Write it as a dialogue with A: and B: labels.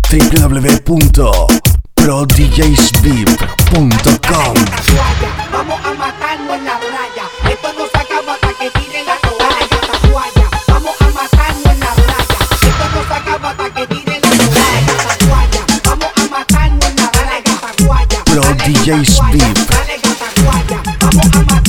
A: www.prodjsvip.com.
B: Vamos a matarnos en la playa. Esto no se acaba hasta que tiren la toalla. Tacuaya. Vamos a matarnos en la playa. Esto no se acaba hasta que tiren la toalla. Tacuaya. Vamos a matarnos en la playa. Tacuaya.
A: ProDJsVip.
B: Dale, tacuaya. Vamos a matarnos.